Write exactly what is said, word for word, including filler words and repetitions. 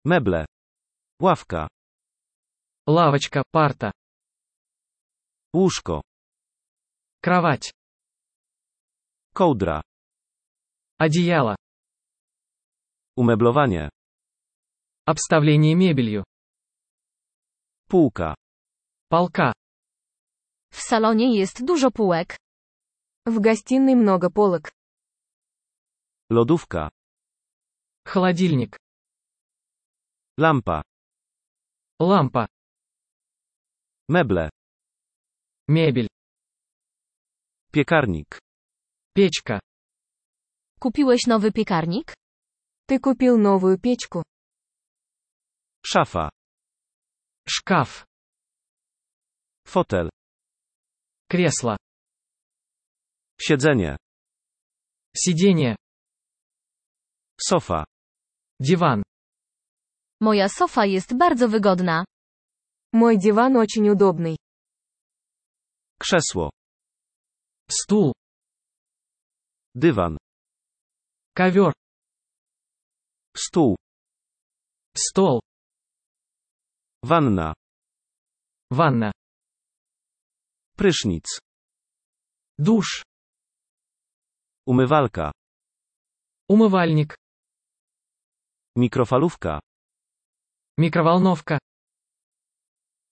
Meble. Ławka. Лавочка, парта. Łóżko. Кровать. Kołdra. Одеяло. Umeblowanie. Обставление мебелью. Półka. Полка. W salonie jest dużo półek. В гостиной много полок. Lodówka. Холодильник. Lampa. Лампа. Meble. Мебель. Piekarnik. Печка. Kupiłeś nowy piekarnik? Ты купил новую печку. Szafa. Шкаф. Fotel. Кресло. Siedzenie. Сиденье. Sofa. Диван. Moja sofa jest bardzo wygodna. Мой диван очень удобный. Krzesło. Стул. Dywan. Ковер. Stół. Стол. Wanna. Ванна. Prysznic. Душ. Umywalka. Умывальник. Mikrofalówka. Микроволновка.